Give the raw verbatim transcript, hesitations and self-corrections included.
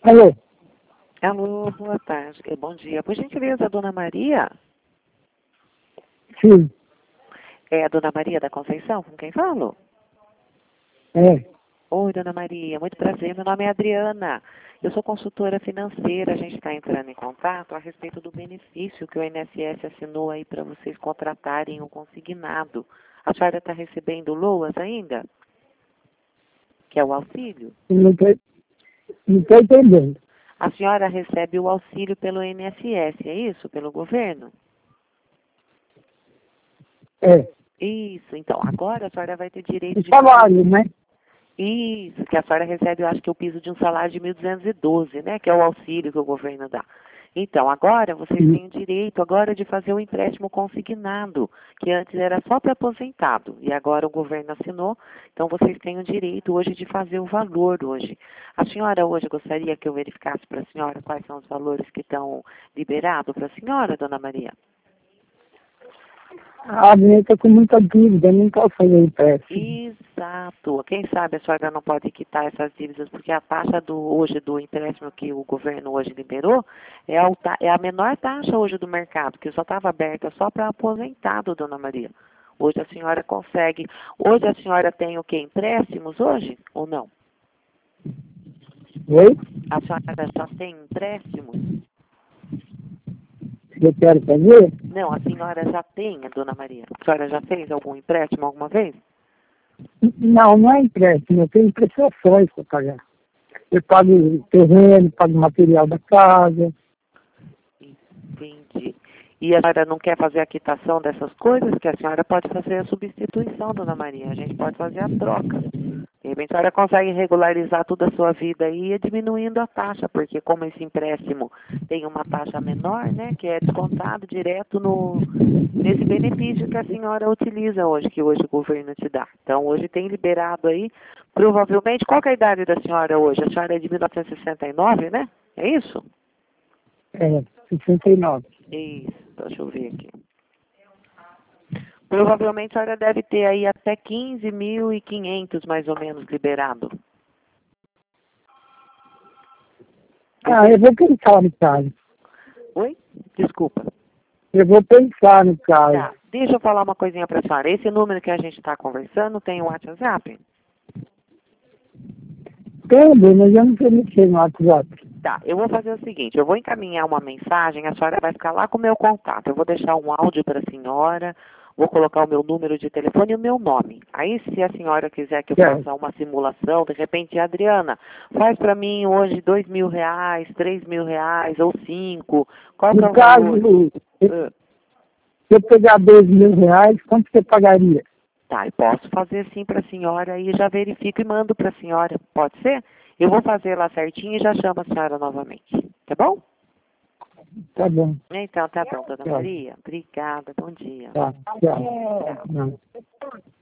Alô? Alô, boa tarde, eh, bom dia. Por gentileza, Dona Maria? Sim, É a Dona Maria da Conceição, com quem falo? é. Oi, Dona Maria, muito prazer. Meu nome é Adriana. Eu sou consultora financeira. A gente está entrando em contato a respeito do benefício que o I N S S assinou aí para vocês contratarem o consignado. A senhora está recebendo LOAS ainda? Que é o auxílio? Não estou não tô entendendo. A senhora recebe o auxílio pelo I N S S, é isso? Pelo governo? É. Isso, então, agora a senhora vai ter direito O de... salário, né? Isso, que a senhora recebe, eu acho que o piso de um salário de mil duzentos e doze, né? Que é o auxílio que o governo dá. Então, agora vocês Sim. têm o direito agora de fazer o empréstimo consignado, que antes era só para aposentado, e agora o governo assinou, então vocês têm o direito hoje de fazer o valor hoje. A senhora hoje gostaria que eu verificasse para a senhora quais são os valores que estão liberados para a senhora, Dona Maria? A minha está com muita dívida, não posso fazer empréstimo. Exato. Quem sabe a senhora não pode quitar essas dívidas, porque a taxa do, hoje do empréstimo que o governo hoje liberou é a, alta- é a menor taxa hoje do mercado, que só estava aberta só para aposentado, Dona Maria. Hoje a senhora consegue. Hoje a senhora tem o que? Empréstimos hoje ou não? Oi? A senhora só tem empréstimos? Eu quero fazer? Não, a senhora já tem, Dona Maria. A senhora já fez algum empréstimo alguma vez? Não, não é empréstimo, eu tenho prestações para pagar. Eu pago terreno, pago material da casa. Entendi. E a senhora não quer fazer a quitação dessas coisas? Que a senhora pode fazer a substituição, Dona Maria. A gente pode fazer a troca. De repente a senhora consegue regularizar toda a sua vida aí e diminuindo a taxa, porque como esse empréstimo tem uma taxa menor, né, que é descontado direto no, nesse benefício que a senhora utiliza hoje, que hoje o governo te dá. Então hoje tem liberado aí, provavelmente, qual que é a idade da senhora hoje? A senhora é de mil novecentos e sessenta e nove, né? É isso? É, sessenta e nove. Isso, deixa eu ver aqui. Provavelmente a senhora deve ter aí até quinze mil e quinhentos mais ou menos liberado. Ah, eu vou pensar no caso. Oi? Desculpa. Eu vou pensar no caso. Tá, deixa eu falar uma coisinha para a senhora. Esse número que a gente está conversando tem o WhatsApp? Tenho, mas eu não sei mexer no WhatsApp. Tá, eu vou fazer o seguinte, eu vou encaminhar uma mensagem, a senhora vai ficar lá com o meu contato. Eu vou deixar um áudio para a senhora, vou colocar o meu número de telefone e o meu nome. Aí, se a senhora quiser que eu Certo. faça uma simulação, de repente, Adriana, faz para mim hoje dois mil reais, três mil reais ou cinco. Qual que é No o caso, valor? se Ah, eu pegar dois mil reais, quanto você pagaria? tá, eu posso fazer sim para a senhora e já verifico e mando para a senhora. Pode ser? Eu vou fazer lá certinho e já chamo a senhora novamente. Tá bom? Tá bom. Então, tá bom, Dona Tchau. Maria. Obrigada. Bom dia. Tá, tchau. Não.